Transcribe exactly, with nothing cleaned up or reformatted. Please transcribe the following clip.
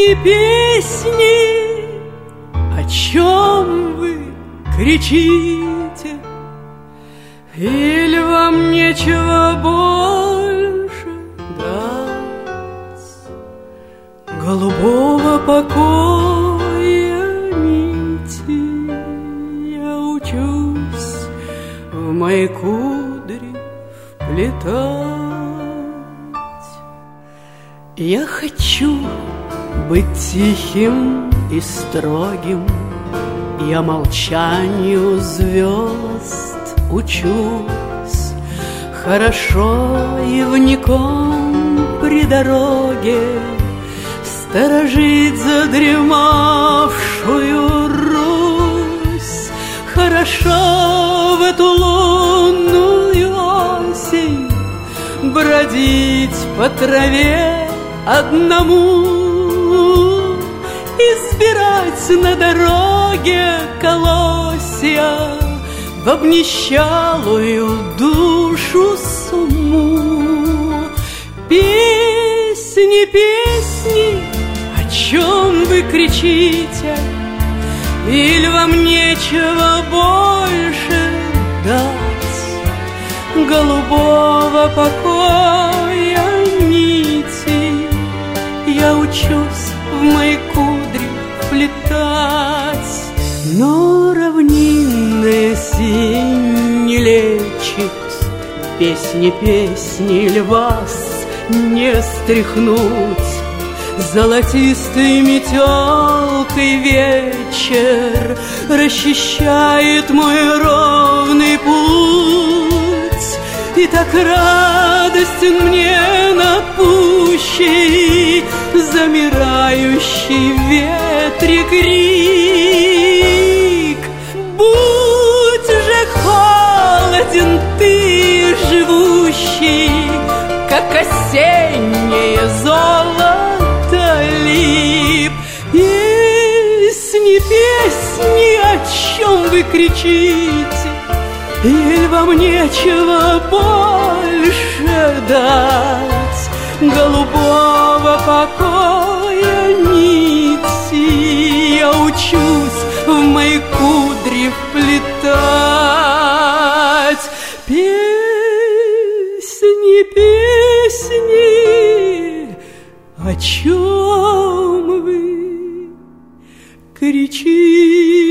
Песни, песни, о чем вы кричите? Или вам нечего больше дать голубого покоя нити? Я учусь в мои кудри вплетать. Я хочу быть тихим и строгим, я молчанию звезд учусь. Хорошо ивником при дороге сторожить задремавшую Русь. Хорошо в эту лунную осень бродить по траве одному, избирать на дороге колосья в обнищалую душу сумму. Песни, песни, о чем вы кричите? Или вам нечего больше дать голубого покоя нити? Я учусь в мои кудри вплетать, но равнинная синь не лечит. Песни, песни ль вас не стряхнуть? Золотистой метелкой вечер расчищает мой ровный путь, и так радостен мне напущий замирающий в ветре крик. Будь же холоден ты, живущий, как осеннее золото лип. Песни, песни, о чем вы кричите? Или вам нечего больше дать голубого покоя нити? Я учусь в мои кудри вплетать. Песни, песни, о чем вы кричите?